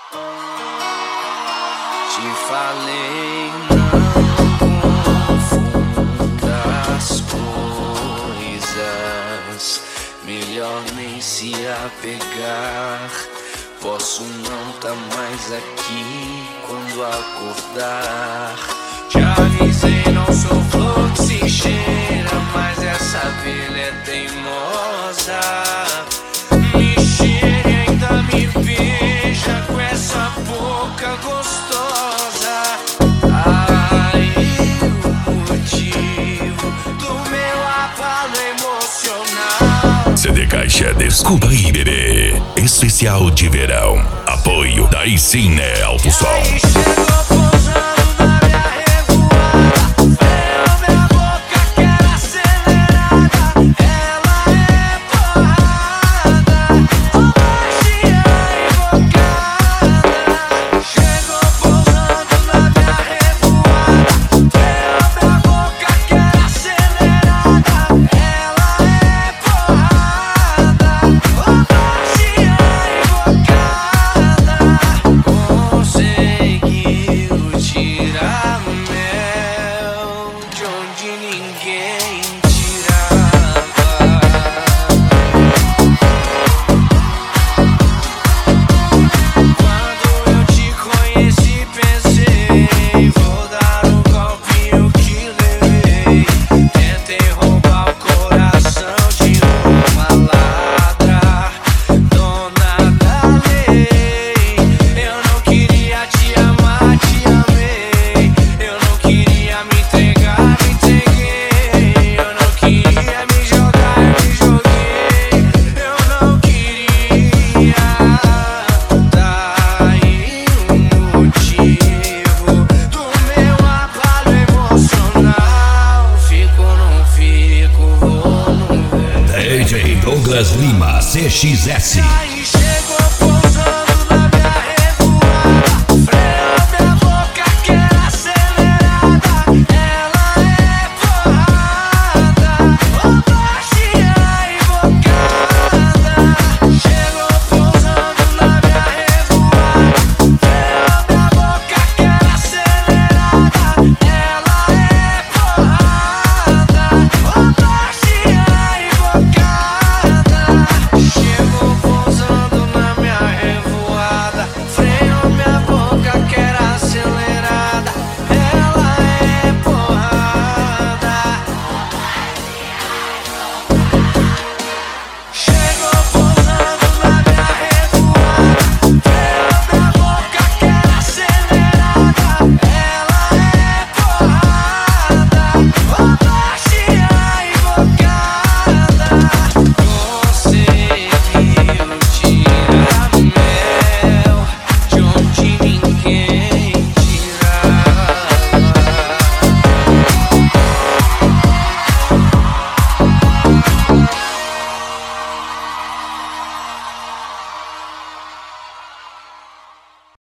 Te falei, não confunda as coisas. Melhor nem se apegar. Posso não tá mais aqui quando acordar. Te avisei, não sou flor que se cheira, mas essa abelha é teimosa. Me cheire e ainda me beija com essa boca gostosa. Ai, o motivo do meu abalo emocional. CD Caixa Desculpa aí, bebê. Especial de verão. Apoio Daí Sim, né, Alto Som. DJ Douglas Lima, CXS.